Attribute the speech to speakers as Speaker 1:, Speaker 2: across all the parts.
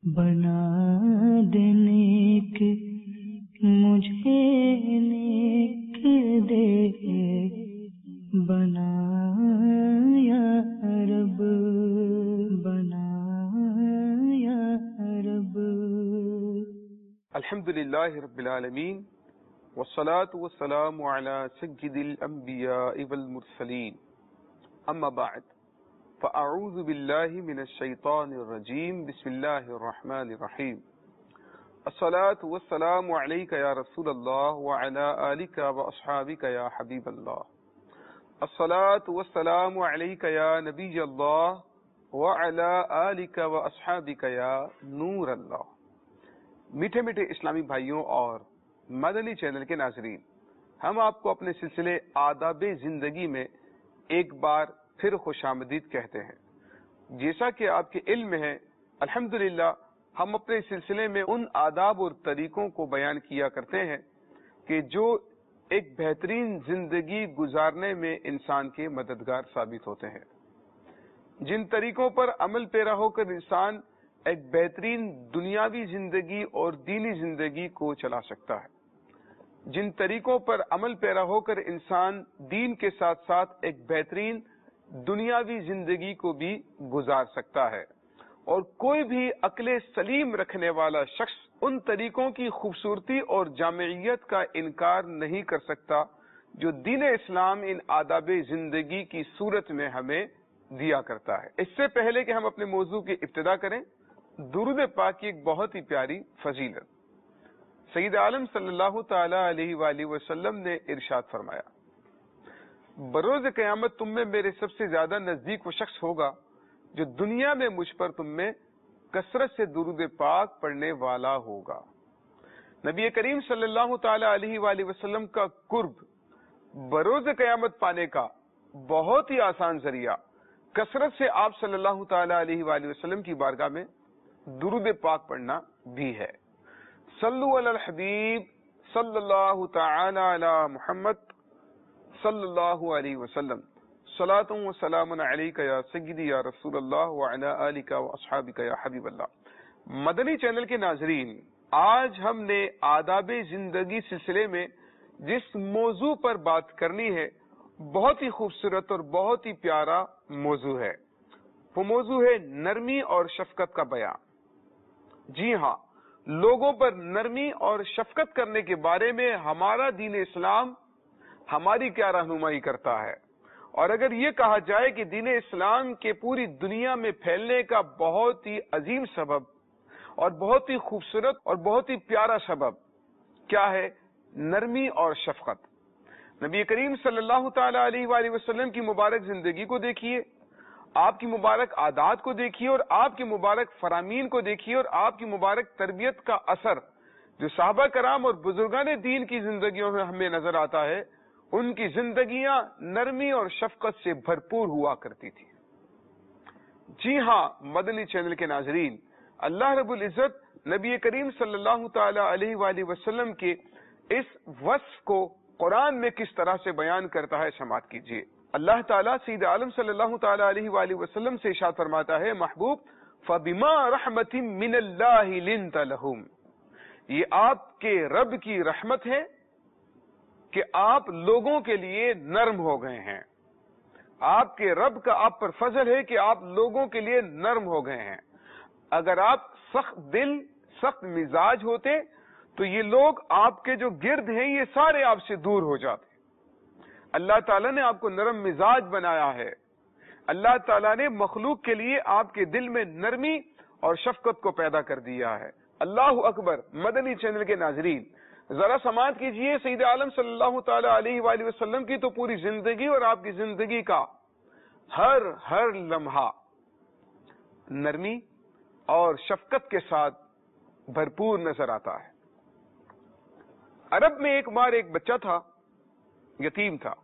Speaker 1: بنا دینے کے مجھے نیک دے بنا یا رب بنا یا رب۔
Speaker 2: الحمدللہ رب العالمین والصلاة والسلام علی سید الانبیاء والمرسلین، اما بعد فاعوذ باللہ من الشیطان الرجیم، بسم اللہ الرحمن الرحیم۔ الصلاة والسلام علیک یا رسول اللہ وعلی آلک واصحابک یا حبیب اللہ۔ الصلاة والسلام علیک یا نبی اللہ وعلی آلک واصحابک یا نور اللہ۔ میٹھے میٹھے اسلامی بھائیوں اور مدنی چینل کے ناظرین، ہم آپ کو اپنے سلسلے آداب زندگی میں ایک بار پھر خوش آمدید کہتے ہیں۔ جیسا کہ آپ کے علم میں ہے، الحمدللہ ہم اپنے سلسلے میں ان آداب اور طریقوں کو بیان کیا کرتے ہیں کہ جو ایک بہترین زندگی گزارنے میں انسان کے مددگار ثابت ہوتے ہیں، جن طریقوں پر عمل پیرا ہو کر انسان ایک بہترین دنیاوی زندگی اور دینی زندگی کو چلا سکتا ہے، جن طریقوں پر عمل پیرا ہو کر انسان دین کے ساتھ ساتھ ایک بہترین دنیاوی زندگی کو بھی گزار سکتا ہے، اور کوئی بھی عقل سلیم رکھنے والا شخص ان طریقوں کی خوبصورتی اور جامعیت کا انکار نہیں کر سکتا جو دین اسلام ان آداب زندگی کی صورت میں ہمیں دیا کرتا ہے۔ اس سے پہلے کہ ہم اپنے موضوع کی ابتدا کریں، درود پاک کی ایک بہت ہی پیاری فضیلت۔ سید عالم صلی اللہ تعالی علیہ وآلہ وسلم نے ارشاد فرمایا، بروز قیامت تم میں میرے سب سے زیادہ نزدیک وہ شخص ہوگا جو دنیا میں مجھ پر تم میں کثرت سے درود پاک پڑھنے والا ہوگا۔ نبی کریم صلی اللہ تعالی علیہ وآلہ وسلم کا قرب بروز قیامت پانے کا بہت ہی آسان ذریعہ کثرت سے آپ صلی اللہ تعالی علیہ وآلہ وسلم کی بارگاہ میں درود پاک پڑھنا بھی ہے۔ صلو علی الحبیب صلی اللہ تعالی علی محمد صلی اللہ علیہ وسلم، صلاۃ و سلام علیک یا سیدی یا رسول اللہ وعلی آلک و اصحابک یا حبیب اللہ۔ مدنی چینل کے ناظرین، آج ہم نے آداب زندگی سلسلے میں جس موضوع پر بات کرنی ہے، بہت ہی خوبصورت اور بہت ہی پیارا موضوع ہے۔ وہ موضوع ہے نرمی اور شفقت کا بیان۔ جی ہاں، لوگوں پر نرمی اور شفقت کرنے کے بارے میں ہمارا دین اسلام ہماری کیا رہنمائی کرتا ہے، اور اگر یہ کہا جائے کہ دین اسلام کے پوری دنیا میں پھیلنے کا بہت ہی عظیم سبب اور بہت ہی خوبصورت اور بہت ہی پیارا سبب کیا ہے، نرمی اور شفقت۔ نبی کریم صلی اللہ تعالی علیہ وآلہ وسلم کی مبارک زندگی کو دیکھیے، آپ کی مبارک عادات کو دیکھیے، اور آپ کی مبارک فرامین کو دیکھیے، اور آپ کی مبارک تربیت کا اثر جو صحابہ کرام اور بزرگان دین کی زندگیوں میں ہمیں نظر آتا ہے، ان کی زندگیاں نرمی اور شفقت سے بھرپور ہوا کرتی تھی۔ جی ہاں مدنی چینل کے ناظرین، اللہ رب العزت نبی کریم صلی اللہ تعالی علیہ وآلہ وسلم کے اس وصف کو قرآن میں کس طرح سے بیان کرتا ہے، سماعت کیجیے۔ اللہ تعالیٰ سید عالم صلی اللہ تعالی علیہ وآلہ وسلم سے ارشاد فرماتا ہے، محبوب فَبِمَا رَحْمَةٍ مِّنَ اللَّهِ لِنْتَ لَهُمْ، یہ آپ کے رب کی رحمت ہے کہ آپ لوگوں کے لیے نرم ہو گئے ہیں۔ آپ کے رب کا آپ پر فضل ہے کہ آپ لوگوں کے لیے نرم ہو گئے ہیں۔ اگر آپ سخت دل، سخت مزاج ہوتے تو یہ لوگ آپ کے جو گرد ہیں یہ سارے آپ سے دور ہو جاتے۔ اللہ تعالیٰ نے آپ کو نرم مزاج بنایا ہے۔ اللہ تعالیٰ نے مخلوق کے لیے آپ کے دل میں نرمی اور شفقت کو پیدا کر دیا ہے۔ اللہ اکبر۔ مدنی چینل کے ناظرین، ذرا سماعت کیجئے، سید عالم صلی اللہ تعالی علیہ وآلہ وسلم کی تو پوری زندگی اور آپ کی زندگی کا ہر لمحہ نرمی اور شفقت کے ساتھ بھرپور نظر آتا ہے۔ عرب میں ایک بار ایک بچہ تھا، یتیم تھا۔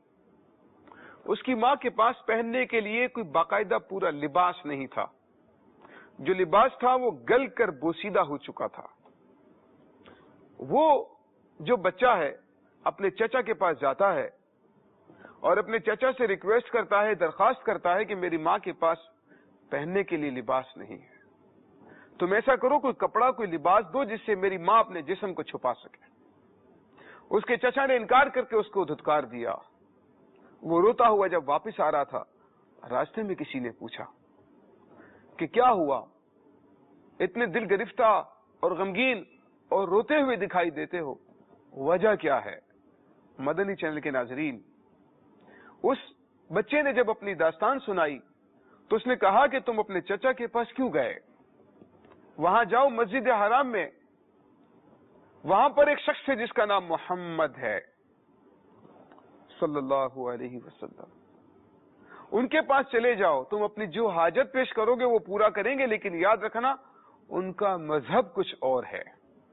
Speaker 2: اس کی ماں کے پاس پہننے کے لیے کوئی باقاعدہ پورا لباس نہیں تھا۔ جو لباس تھا وہ گل کر بوسیدہ ہو چکا تھا۔ وہ جو بچہ ہے اپنے چچا کے پاس جاتا ہے اور اپنے چچا سے ریکویسٹ کرتا ہے، درخواست کرتا ہے کہ میری ماں کے پاس پہننے کے لیے لباس نہیں ہے۔ تم ایسا کرو کوئی کپڑا کوئی لباس دو جس سے میری ماں اپنے جسم کو چھپا سکے. اس کے چچا نے انکار کر کے اس کو دھتکار دیا. وہ روتا ہوا جب واپس آ رہا تھا راستے میں کسی نے پوچھا کہ کیا ہوا, اتنے دل گرفتہ اور غمگین اور روتے ہوئے دکھائی دیتے ہو, وجہ کیا ہے؟ مدنی چینل کے ناظرین, اس بچے نے جب اپنی داستان سنائی تو اس نے کہا کہ تم اپنے چچا کے پاس کیوں گئے؟ وہاں جاؤ مسجد حرام میں, وہاں پر ایک شخص ہے جس کا نام محمد ہے صلی اللہ علیہ وسلم, ان کے پاس چلے جاؤ, تم اپنی جو حاجت پیش کرو گے وہ پورا کریں گے, لیکن یاد رکھنا ان کا مذہب کچھ اور ہے.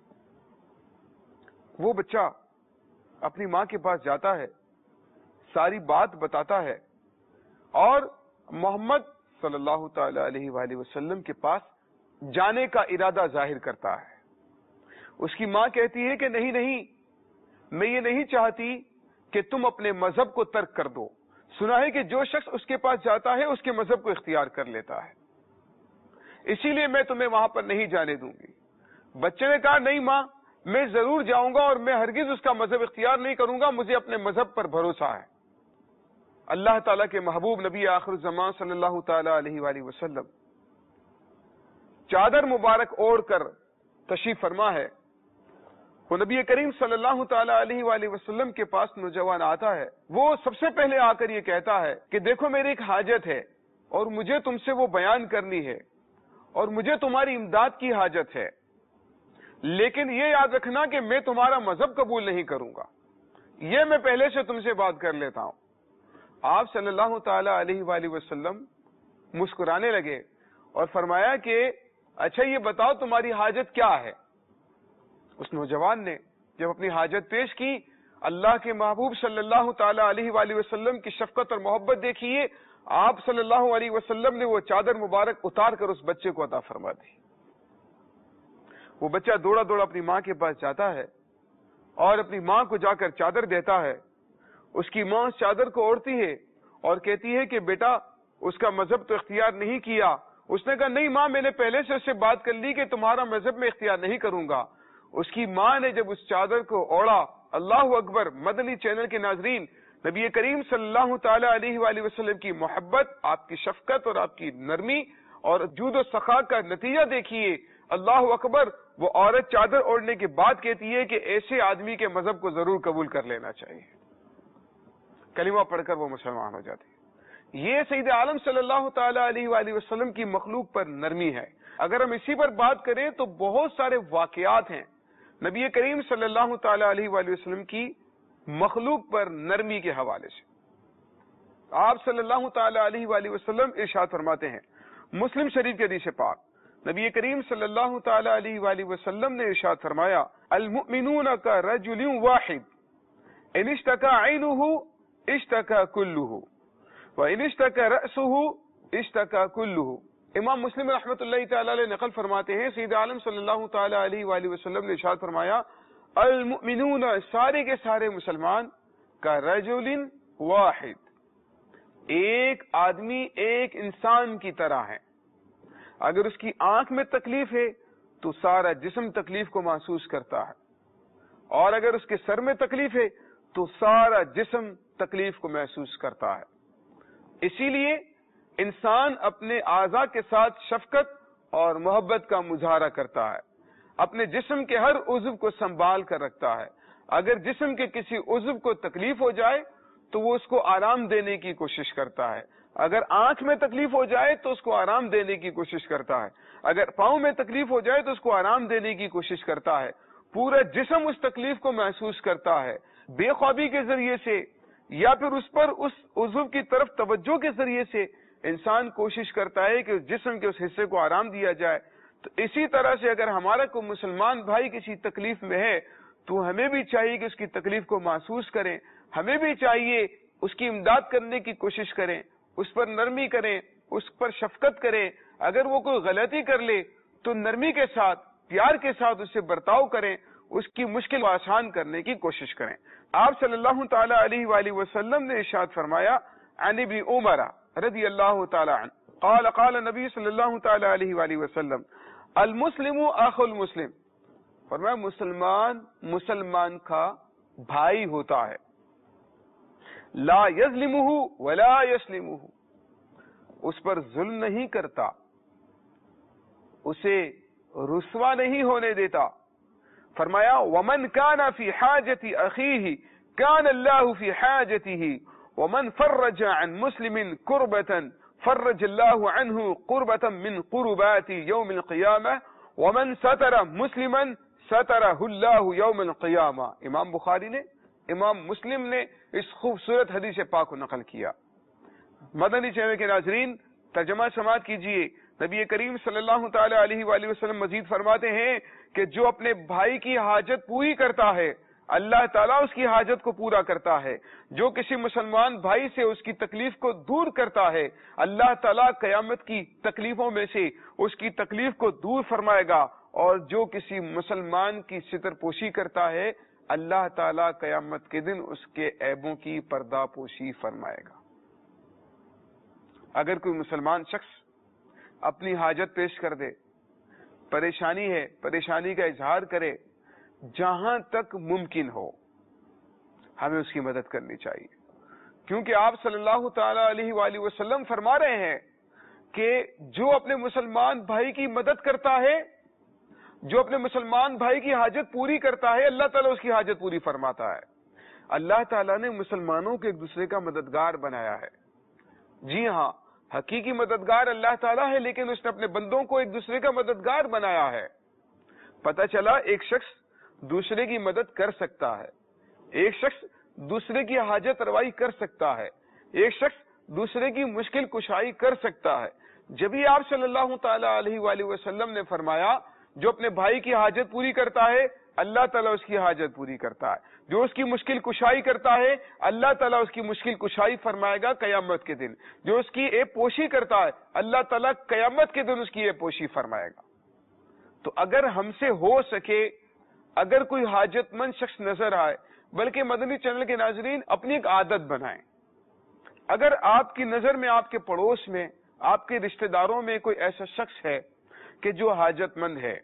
Speaker 2: وہ بچہ اپنی ماں کے پاس جاتا ہے, ساری بات بتاتا ہے اور محمد صلی اللہ تعالی علیہ وآلہ وسلم کے پاس جانے کا ارادہ ظاہر کرتا ہے. اس کی ماں کہتی ہے کہ نہیں نہیں, میں یہ نہیں چاہتی کہ تم اپنے مذہب کو ترک کر دو. سنا ہے کہ جو شخص اس کے پاس جاتا ہے اس کے مذہب کو اختیار کر لیتا ہے, اسی لیے میں تمہیں وہاں پر نہیں جانے دوں گی. بچے نے کہا نہیں ماں, میں ضرور جاؤں گا اور میں ہرگز اس کا مذہب اختیار نہیں کروں گا, مجھے اپنے مذہب پر بھروسہ ہے. اللہ تعالیٰ کے محبوب نبی آخر الزمان صلی اللہ تعالی علیہ وآلہ وسلم چادر مبارک اوڑھ کر تشریف فرما ہے. وہ نبی کریم صلی اللہ تعالی علیہ وآلہ وسلم کے پاس نوجوان آتا ہے. وہ سب سے پہلے آ کر یہ کہتا ہے کہ دیکھو میری ایک حاجت ہے اور مجھے تم سے وہ بیان کرنی ہے اور مجھے تمہاری امداد کی حاجت ہے, لیکن یہ یاد رکھنا کہ میں تمہارا مذہب قبول نہیں کروں گا, یہ میں پہلے سے تم سے بات کر لیتا ہوں. آپ صلی اللہ تعالی علیہ وآلہ وسلم مسکرانے لگے اور فرمایا کہ اچھا یہ بتاؤ تمہاری حاجت کیا ہے. اس نوجوان نے جب اپنی حاجت پیش کی, اللہ کے محبوب صلی اللہ تعالی علیہ وآلہ وسلم کی شفقت اور محبت دیکھیے, آپ صلی اللہ علیہ وسلم نے وہ چادر مبارک اتار کر اس بچے کو عطا فرما دی. وہ بچہ دوڑا دوڑا اپنی ماں کے پاس جاتا ہے اور اپنی ماں کو جا کر چادر دیتا ہے. اس کی ماں اس چادر کو اوڑھتی ہے اور کہتی ہے کہ بیٹا اس کا مذہب تو اختیار نہیں کیا. اس نے کہا نہیں ماں, میں نے پہلے سے اس سے بات کر لی کہ تمہارا مذہب میں اختیار نہیں کروں گا. اس کی ماں نے جب اس چادر کو اوڑھا, اللہ اکبر, مدنی چینل کے ناظرین, نبی کریم صلی اللہ تعالی علیہ وآلہ وسلم کی محبت, آپ کی شفقت اور آپ کی نرمی اور جود و سخا کا نتیجہ دیکھیے. اللہ اکبر, وہ عورت چادر اوڑھنے کے بعد کہتی ہے کہ ایسے آدمی کے مذہب کو ضرور قبول کر لینا چاہیے. کلمہ پڑھ کر وہ مسلمان ہو جاتی ہے. یہ سید عالم صلی اللہ تعالی علیہ وآلہ وسلم کی مخلوق پر نرمی ہے. اگر ہم اسی پر بات کریں تو بہت سارے واقعات ہیں نبی کریم صلی اللہ تعالی علیہ وآلہ وسلم کی مخلوق پر نرمی کے حوالے سے. آپ صلی اللہ تعالی علیہ وآلہ وسلم ارشاد فرماتے ہیں, مسلم شریف کے حدیث پاک, نبی کریم صلی اللہ تعالی علیہ وآلہ وسلم نے ارشاد فرمایا, المؤمنون کا رجل واحد ان اشتکا عینہ اشتکا کلہ وان اشتکا رأسہ اشتکا کلہ. امام مسلم رحمۃ اللہ تعالی علیہ نقل فرماتے ہیں, سید عالم صلی اللہ تعالی علیہ وآلہ وسلم نے ارشاد فرمایا, المؤمنون, سارے کے سارے مسلمان, کا رجل واحد, ایک آدمی ایک انسان کی طرح ہے. اگر اس کی آنکھ میں تکلیف ہے تو سارا جسم تکلیف کو محسوس کرتا ہے, اور اگر اس کے سر میں تکلیف ہے تو سارا جسم تکلیف کو محسوس کرتا ہے. اسی لیے انسان اپنے اعضاء کے ساتھ شفقت اور محبت کا مظاہرہ کرتا ہے, اپنے جسم کے ہر عضو کو سنبھال کر رکھتا ہے. اگر جسم کے کسی عضو کو تکلیف ہو جائے تو وہ اس کو آرام دینے کی کوشش کرتا ہے. اگر آنکھ میں تکلیف ہو جائے تو اس کو آرام دینے کی کوشش کرتا ہے. اگر پاؤں میں تکلیف ہو جائے تو اس کو آرام دینے کی کوشش کرتا ہے. پورا جسم اس تکلیف کو محسوس کرتا ہے, بے خوابی کے ذریعے سے یا پھر اس پر اس عضو کی طرف توجہ کے ذریعے سے انسان کوشش کرتا ہے کہ اس جسم کے اس حصے کو آرام دیا جائے. تو اسی طرح سے اگر ہمارا کوئی مسلمان بھائی کسی تکلیف میں ہے تو ہمیں بھی چاہیے کہ اس کی تکلیف کو محسوس کریں, ہمیں بھی چاہیے اس کی امداد کرنے کی کوشش کریں, اس پر نرمی کریں, اس پر شفقت کریں. اگر وہ کوئی غلطی کر لے تو نرمی کے ساتھ, پیار کے ساتھ اس سے برتاؤ کریں, اس کی مشکل کو آسان کرنے کی کوشش کریں. آپ صلی اللہ تعالی علیہ وآلہ وسلم نے ارشاد فرمایا, عن ابن عمر رضی اللہ تعالی عنہ قال قال نبی صلی اللہ تعالی علیہ وآلہ وسلم, المسلم اخو المسلم، فرمایا مسلمان مسلمان کا بھائی ہوتا ہے، لا یظلمہ ولا یسلمہ، اس پر ظلم نہیں کرتا، اسے رسوا نہیں ہونے دیتا۔ فرمایا ومن کان فی حاجت اخیہ کان اللہ فی حاجتہ، ومن فرج عن مسلم کربۃ فرج اللہ عنہ قربۃ من قربات یوم القیامہ، ومن ستر مسلما سترہ اللہ یوم القیامہ۔ امام بخاری نے، امام مسلم نے اس خوبصورت حدیث پاک کو نقل کیا۔ مدنی چینل کے ناظرین، ترجمہ سماعت کیجئے۔ نبی کریم صلی اللہ تعالی علیہ وآلہ وسلم مزید فرماتے ہیں کہ جو اپنے بھائی کی حاجت پوری کرتا ہے اللہ تعالیٰ اس کی حاجت کو پورا کرتا ہے، جو کسی مسلمان بھائی سے اس کی تکلیف کو دور کرتا ہے اللہ تعالیٰ قیامت کی تکلیفوں میں سے اس کی تکلیف کو دور فرمائے گا، اور جو کسی مسلمان کی ستر پوشی کرتا ہے اللہ تعالیٰ قیامت کے دن اس کے عیبوں کی پردہ پوشی فرمائے گا۔ اگر کوئی مسلمان شخص اپنی حاجت پیش کر دے، پریشانی ہے، پریشانی کا اظہار کرے، جہاں تک ممکن ہو ہمیں اس کی مدد کرنی چاہیے، کیونکہ آپ صلی اللہ تعالی علیہ وآلہ وسلم فرما رہے ہیں کہ جو اپنے مسلمان بھائی کی مدد کرتا ہے، جو اپنے مسلمان بھائی کی حاجت پوری کرتا ہے اللہ تعالیٰ اس کی حاجت پوری فرماتا ہے۔ اللہ تعالیٰ نے مسلمانوں کو ایک دوسرے کا مددگار بنایا ہے۔ جی ہاں، حقیقی مددگار اللہ تعالیٰ ہے، لیکن اس نے اپنے بندوں کو ایک دوسرے کا مددگار بنایا ہے۔ پتہ چلا ایک شخص دوسرے کی مدد کر سکتا ہے، ایک شخص دوسرے کی حاجت روائی کر سکتا ہے، ایک شخص دوسرے کی مشکل کشائی کر سکتا ہے۔ جبھی آپ صلی اللہ تعالی علیہ وآلہ وسلم نے فرمایا جو اپنے بھائی کی حاجت پوری کرتا ہے اللہ تعالیٰ اس کی حاجت پوری کرتا ہے، جو اس کی مشکل کشائی کرتا ہے اللہ تعالیٰ اس کی مشکل کشائی فرمائے گا قیامت کے دن، جو اس کی عیب پوشی کرتا ہے اللہ تعالیٰ قیامت کے دن اس کی عیب پوشی فرمائے گا۔ تو اگر ہم سے ہو سکے، اگر کوئی حاجت مند شخص نظر آئے، بلکہ مدنی چینل کے ناظرین اپنی ایک عادت بنائیں، اگر آپ کی نظر میں آپ کے پڑوس میں آپ کے رشتہ داروں میں کوئی ایسا شخص ہے کہ جو حاجت مند ہے،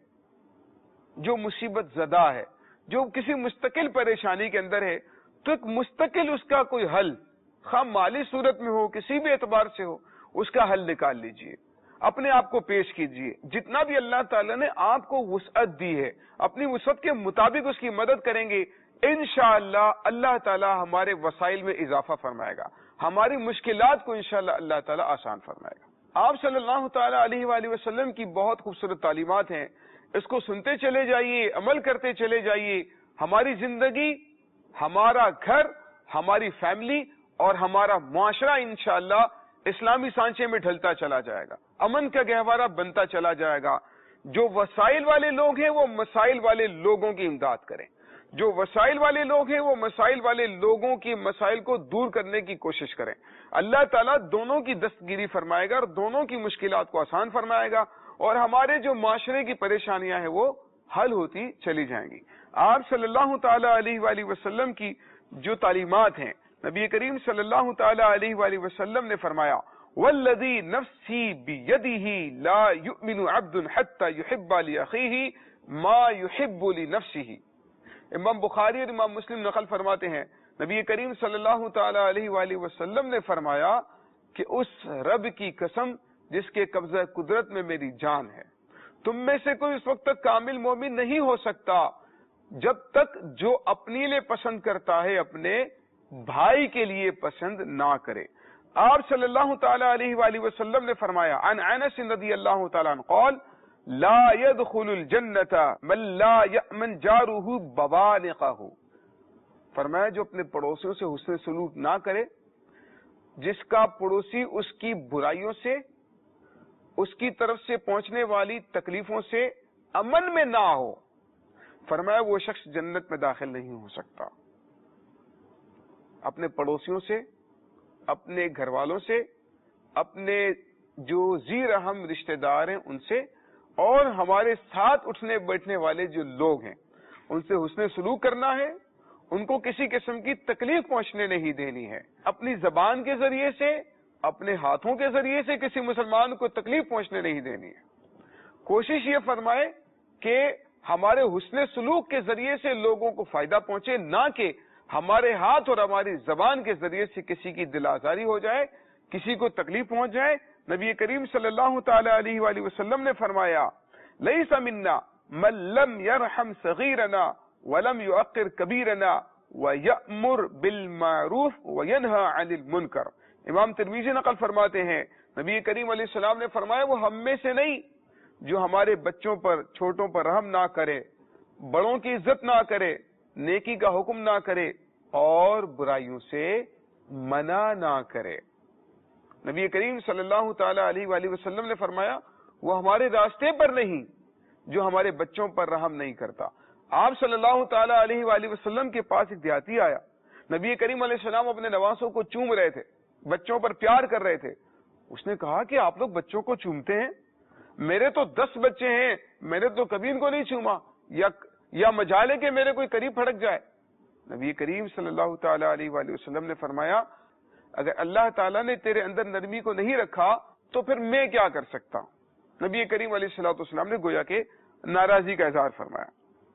Speaker 2: جو مصیبت زدہ ہے، جو کسی مستقل پریشانی کے اندر ہے، تو ایک مستقل اس کا کوئی حل، خواہ مالی صورت میں ہو کسی بھی اعتبار سے ہو، اس کا حل نکال لیجئے، اپنے آپ کو پیش کیجئے۔ جتنا بھی اللہ تعالیٰ نے آپ کو وسعت دی ہے اپنی وسعت کے مطابق اس کی مدد کریں گے، انشاءاللہ اللہ تعالیٰ ہمارے وسائل میں اضافہ فرمائے گا، ہماری مشکلات کو انشاءاللہ اللہ تعالیٰ آسان فرمائے گا۔ آپ صلی اللہ تعالی علیہ وآلہ وسلم کی بہت خوبصورت تعلیمات ہیں، اس کو سنتے چلے جائیے، عمل کرتے چلے جائیے، ہماری زندگی، ہمارا گھر، ہماری فیملی اور ہمارا معاشرہ انشاءاللہ اسلامی سانچے میں ڈھلتا چلا جائے گا، امن کا گہوارہ بنتا چلا جائے گا۔ جو وسائل والے لوگ ہیں وہ مسائل والے لوگوں کی امداد کریں، جو وسائل والے لوگ ہیں وہ مسائل والے لوگوں کی مسائل کو دور کرنے کی کوشش کریں۔ اللہ تعالیٰ دونوں کی دستگیری فرمائے گا اور دونوں کی مشکلات کو آسان فرمائے گا، اور ہمارے جو معاشرے کی پریشانیاں ہیں وہ حل ہوتی چلی جائیں گی۔ آپ صلی اللہ تعالی علیہ وآلہ وسلم کی جو تعلیمات ہیں، نبی کریم صلی اللہ تعالی علیہ وآلہ وسلم نے فرمایا والذی نفسی بیدہ لا یؤمن عبد حتی یحب لأخیہ ما یحب لنفسہ۔ امام بخاری اور امام مسلم نقل فرماتے ہیں نبی کریم صلی اللہ تعالی علیہ وآلہ وسلم نے فرمایا کہ اس رب کی قسم جس کے قبضہ قدرت میں میری جان ہے، تم میں سے کوئی اس وقت تک کامل مومن نہیں ہو سکتا جب تک جو اپنے لیے پسند کرتا ہے اپنے بھائی کے لیے پسند نہ کرے۔ آپ صلی اللہ تعالی علیہ وآلہ وسلم نے فرمایا عن انس رضی اللہ تعالی عنہ قال لا يدخل الجنة من لا يأمن جاره بوانقه، فرمایا جو اپنے پڑوسیوں سے حسن سلوک نہ کرے، جس کا پڑوسی اس کی برائیوں سے، اس کی طرف سے پہنچنے والی تکلیفوں سے امن میں نہ ہو، فرمایا وہ شخص جنت میں داخل نہیں ہو سکتا۔ اپنے پڑوسیوں سے، اپنے گھر والوں سے، اپنے جو ذی رحم رشتہ دار ہیں ان سے، اور ہمارے ساتھ اٹھنے بیٹھنے والے جو لوگ ہیں ان سے حسن سلوک کرنا ہے، ان کو کسی قسم کی تکلیف پہنچنے نہیں دینی ہے۔ اپنی زبان کے ذریعے سے، اپنے ہاتھوں کے ذریعے سے کسی مسلمان کو تکلیف پہنچنے نہیں دینی ہے۔ کوشش یہ فرمائے کہ ہمارے حسن سلوک کے ذریعے سے لوگوں کو فائدہ پہنچے، نہ کہ ہمارے ہاتھ اور ہماری زبان کے ذریعے سے کسی کی دل آزاری ہو جائے، کسی کو تکلیف پہنچ جائے۔ نبی کریم صلی اللہ تعالی علیہ وآلہ وسلم نے فرمایا لیس منا من لم يرحم صغیرنا ولم يؤقر کبیرنا وَيَأْمُرْ بِالْمَعْرُوفِ وَيَنْهَى عَنِ الْمُنْكَرِ۔ امام ترمذی نقل فرماتے ہیں نبی کریم علیہ السلام نے فرمایا وہ ہم میں سے نہیں جو ہمارے بچوں پر، چھوٹوں پر رحم نہ کرے، بڑوں کی عزت نہ کرے، نیکی کا حکم نہ کرے اور برائیوں سے منع نہ کرے۔ نبی کریم صلی اللہ تعالی علیہ وآلہ وسلم نے فرمایا وہ ہمارے راستے پر نہیں جو ہمارے بچوں پر رحم نہیں کرتا۔ آپ صلی اللہ تعالی علیہ وآلہ وسلم کے پاس ایک دیہاتی آیا، نبی کریم علیہ السلام اپنے نواسوں کو چوم رہے تھے، بچوں پر پیار کر رہے تھے۔ اس نے کہا کہ آپ لوگ بچوں کو چومتے ہیں؟ میرے تو 10 بچے ہیں، میں نے تو کبھی ان کو نہیں چوما، یا مجال ہے کہ میرے کوئی قریب پھڑک جائے۔ نبی کریم صلی اللہ تعالی علیہ وآلہ وسلم نے فرمایا اگر اللہ تعالیٰ نے تیرے اندر نرمی کو نہیں رکھا تو پھر میں کیا کر سکتا ہوں۔ نبی کریم علیہ الصلوۃ والسلام نے گویا کہ ناراضی کا اظہار فرمایا۔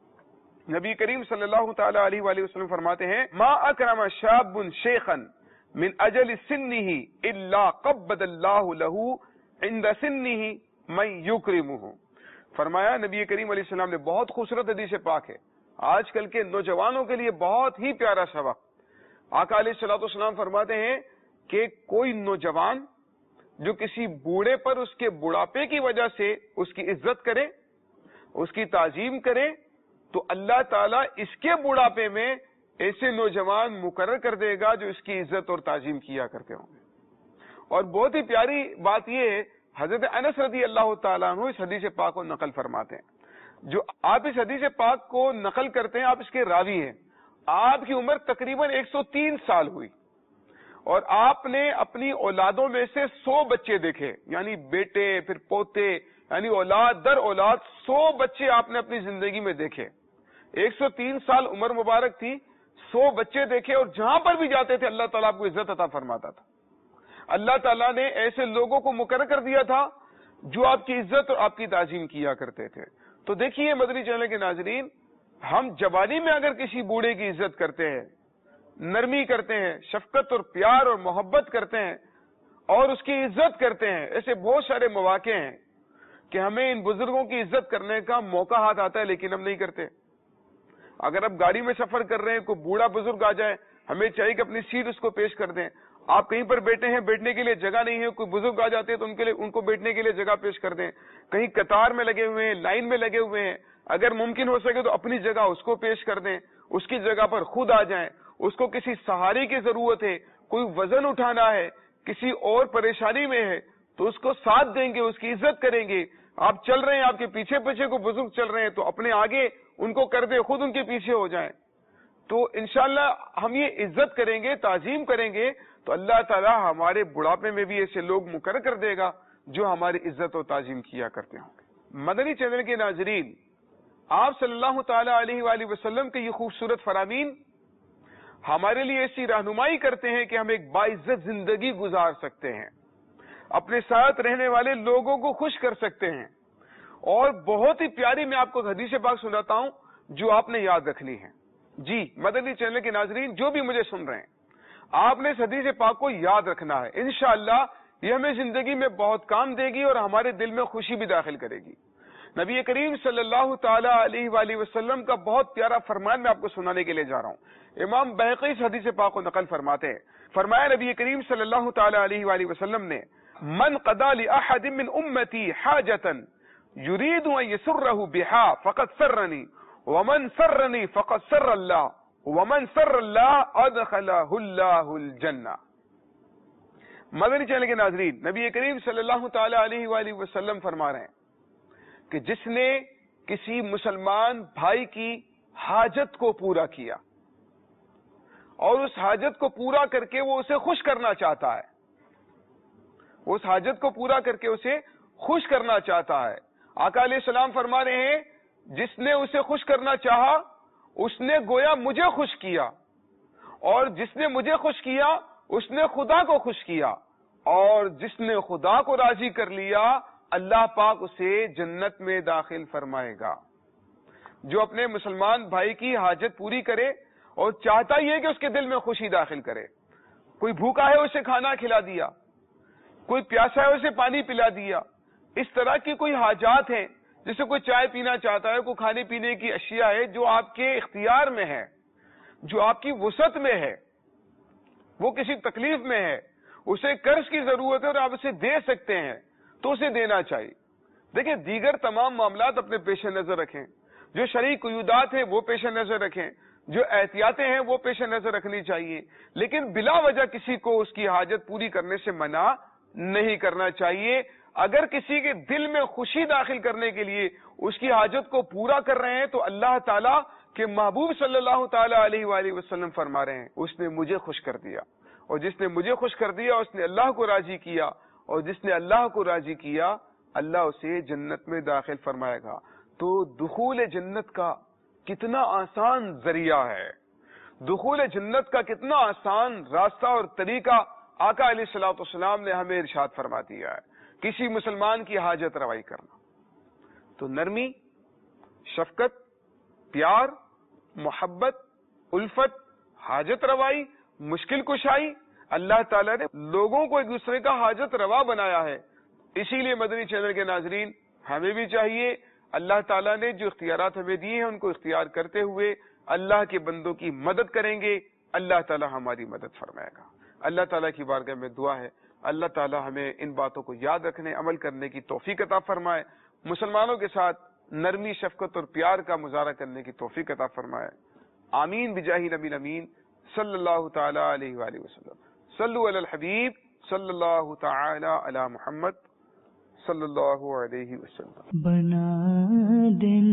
Speaker 2: نبی کریم صلی اللہ تعالی علیہ وآلہ وسلم فرماتے ہیں ما اکرم شاب شیخا من اجل سنہ الا قبض اللہ له عند سنہ من یکرمہ۔ فرمایا نبی کریم علیہ السلام نے بہت خوبصورت حدیث پاک ہے، آج کل کے نوجوانوں کے لیے بہت ہی پیارا سبق۔ آقا علیہ الصلوۃ والسلام فرماتے ہیں کہ کوئی نوجوان جو کسی بوڑھے پر اس کے بڑھاپے کی وجہ سے اس کی عزت کرے، اس کی تعظیم کرے، تو اللہ تعالیٰ اس کے بڑھاپے میں ایسے نوجوان مقرر کر دے گا جو اس کی عزت اور تعظیم کیا کرتے ہوں گے۔ اور بہت ہی پیاری بات یہ ہے، حضرت انس رضی اللہ تعالیٰ عنہ اس حدیث پاک کو نقل فرماتے ہیں۔ جو آپ اس حدیث پاک کو نقل کرتے ہیں، آپ اس کے راوی ہیں۔ آپ کی عمر تقریباً 103 سال ہوئی اور آپ نے اپنی اولادوں میں سے 100 بچے دیکھے، یعنی بیٹے پھر پوتے، یعنی اولاد در اولاد 100 بچے آپ نے اپنی زندگی میں دیکھے۔ 103 سال عمر مبارک تھی، 100 بچے دیکھے، اور جہاں پر بھی جاتے تھے اللہ تعالیٰ آپ کو عزت عطا فرماتا تھا۔ اللہ تعالیٰ نے ایسے لوگوں کو مقرر کر دیا تھا جو آپ کی عزت اور آپ کی تعظیم کیا کرتے تھے۔ تو دیکھیے مدنی چینل کے ناظرین، ہم جوانی میں اگر کسی بوڑھے کی عزت کرتے ہیں، نرمی کرتے ہیں، شفقت اور پیار اور محبت کرتے ہیں اور اس کی عزت کرتے ہیں، ایسے بہت سارے مواقع ہیں کہ ہمیں ان بزرگوں کی عزت کرنے کا موقع ہاتھ آتا ہے لیکن ہم نہیں کرتے۔ اگر آپ گاڑی میں سفر کر رہے ہیں، کوئی بوڑھا بزرگ آ جائے، ہمیں چاہیے کہ اپنی سیٹ اس کو پیش کر دیں۔ آپ کہیں پر بیٹھے ہیں، بیٹھنے کے لیے جگہ نہیں ہے، کوئی بزرگ آ جاتے ہیں تو ان کو بیٹھنے کے لیے جگہ پیش کر دیں۔ کہیں قطار میں لگے ہوئے ہیں، لائن میں لگے ہوئے ہیں، اگر ممکن ہو سکے تو اپنی جگہ اس کو پیش کر دیں، اس کی جگہ پر خود آ جائیں۔ اس کو کسی سہارے کی ضرورت ہے، کوئی وزن اٹھانا ہے، کسی اور پریشانی میں ہے تو اس کو ساتھ دیں گے، اس کی عزت کریں گے۔ آپ چل رہے ہیں، آپ کے پیچھے پیچھے کوئی بزرگ چل رہے ہیں تو اپنے آگے ان کو کر دیں، خود ان کے پیچھے ہو جائیں۔ تو انشاءاللہ ہم یہ عزت کریں گے، تعظیم کریں گے تو اللہ تعالیٰ ہمارے بڑھاپے میں بھی ایسے لوگ مقرر کر دے گا جو ہماری عزت و تعظیم کیا کرتے ہوں گے۔ مدنی چینل کے ناظرین، آپ صلی اللہ تعالی علیہ وآلہ وسلم کے یہ خوبصورت فرامین ہمارے لیے ایسی رہنمائی کرتے ہیں کہ ہم ایک باعزت زندگی گزار سکتے ہیں، اپنے ساتھ رہنے والے لوگوں کو خوش کر سکتے ہیں۔ اور بہت ہی پیاری میں آپ کو حدیث پاک سناتا ہوں جو آپ نے یاد رکھنی ہے۔ جی مدنی چینل کے ناظرین جو بھی مجھے سن رہے ہیں، آپ نے اس حدیث پاک کو یاد رکھنا ہے، انشاءاللہ یہ ہمیں زندگی میں بہت کام دے گی اور ہمارے دل میں خوشی بھی داخل کرے گی۔ نبی کریم صلی اللہ تعالی علیہ وآلہ وسلم کا بہت پیارا فرمان میں آپ کو سنانے کے لیے جا رہا ہوں۔ امام بہقی اس حدیث پاک کو نقل فرماتے ہیں، فرمایا نبی کریم صلی اللہ تعالی علیہ وآلہ وسلم نے من قضى لأحد من امتی حاجتا يريد ان يسرہ بها فقد سرنی ومن سرنی فقد سر اللہ ومن سر اللہ ادخلہ اللہ الجنہ۔ مدنی چینل کے ناظرین، نبی کریم صلی اللہ تعالی علیہ وآلہ وسلم فرما رہے ہیں کہ جس نے کسی مسلمان بھائی کی حاجت کو پورا کیا اور اس حاجت کو پورا کر کے وہ اسے خوش کرنا چاہتا ہے، اس حاجت کو پورا کر کے اسے خوش کرنا چاہتا ہے، آقا علیہ السلام فرما رہے ہیں جس نے اسے خوش کرنا چاہا اس نے گویا مجھے خوش کیا، اور جس نے مجھے خوش کیا اس نے خدا کو خوش کیا، اور جس نے خدا کو راضی کر لیا اللہ پاک اسے جنت میں داخل فرمائے گا۔ جو اپنے مسلمان بھائی کی حاجت پوری کرے اور چاہتا ہی ہے کہ اس کے دل میں خوشی داخل کرے، کوئی بھوکا ہے اسے کھانا کھلا دیا، کوئی پیاسا ہے اسے پانی پلا دیا، اس طرح کی کوئی حاجات ہیں، جیسے کوئی چائے پینا چاہتا ہے، کوئی کھانے پینے کی اشیاء ہے جو آپ کے اختیار میں ہے، جو آپ کی وسعت میں ہے، وہ کسی تکلیف میں ہے، اسے قرض کی ضرورت ہے اور آپ اسے دے سکتے ہیں تو اسے دینا چاہیے۔ دیکھیں، دیگر تمام معاملات اپنے پیش نظر رکھیں، جو شرعی قیودات ہیں وہ پیش نظر رکھیں، جو احتیاطیں ہیں وہ پیش نظر رکھنی چاہیے، لیکن بلا وجہ کسی کو اس کی حاجت پوری کرنے سے منع نہیں کرنا چاہیے۔ اگر کسی کے دل میں خوشی داخل کرنے کے لیے اس کی حاجت کو پورا کر رہے ہیں تو اللہ تعالیٰ کے محبوب صلی اللہ تعالی علیہ وآلہ وسلم فرما رہے ہیں، اس نے مجھے خوش کر دیا، اور جس نے مجھے خوش کر دیا اس نے اللہ کو راضی کیا، اور جس نے اللہ کو راضی کیا اللہ اسے جنت میں داخل فرمائے گا۔ تو دخول جنت کا کتنا آسان ذریعہ ہے، دخول جنت کا کتنا آسان راستہ اور طریقہ آقا علیہ الصلوۃ والسلام نے ہمیں ارشاد فرما دیا ہے، کسی مسلمان کی حاجت روائی کرنا۔ تو نرمی، شفقت، پیار، محبت، الفت، حاجت روائی، مشکل کشائی، اللہ تعالیٰ نے لوگوں کو ایک دوسرے کا حاجت روا بنایا ہے۔ اسی لیے مدنی چینل کے ناظرین، ہمیں بھی چاہیے اللہ تعالیٰ نے جو اختیارات ہمیں دیے ہیں ان کو اختیار کرتے ہوئے اللہ کے بندوں کی مدد کریں گے، اللہ تعالیٰ ہماری مدد فرمائے گا۔ اللہ تعالیٰ کی بارگاہ میں دعا ہے اللہ تعالیٰ ہمیں ان باتوں کو یاد رکھنے، عمل کرنے کی توفیق عطا فرمائے، مسلمانوں کے ساتھ نرمی، شفقت اور پیار کا مظاہرہ کرنے کی توفیق عطا فرمائے۔ آمین بجاہ نبی امین صلی اللہ تعالی علیہ وآلہ وسلم۔ صلو علی الحبیب صلی اللہ تعالی علی محمد صلی اللہ علیہ وسلم۔
Speaker 1: بنا دن